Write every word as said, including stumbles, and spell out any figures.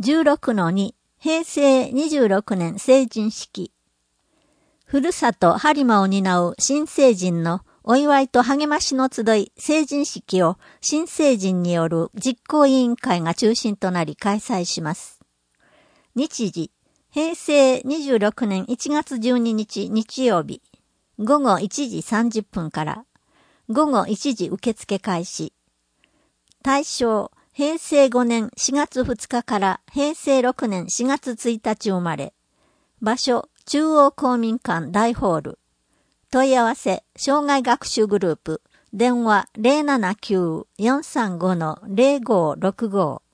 じゅうろくのに、平成にじゅうろくねん成人式。ふるさと播磨を担う新成人のお祝いと励ましの集い成人式を新成人による実行委員会が中心となり開催します。日時、平成にじゅうろくねんいちがつじゅうににち日曜日、ごごいちじさんじゅっぷんからごごいちじ受付開始。対象、平成ごねんしがつふつかから平成ろくねんしがつついたち生まれ。場所、中央公民館大ホール。問い合わせ、障害学習グループ。電話 ゼロななきゅう よんさんご ゼロごろくご。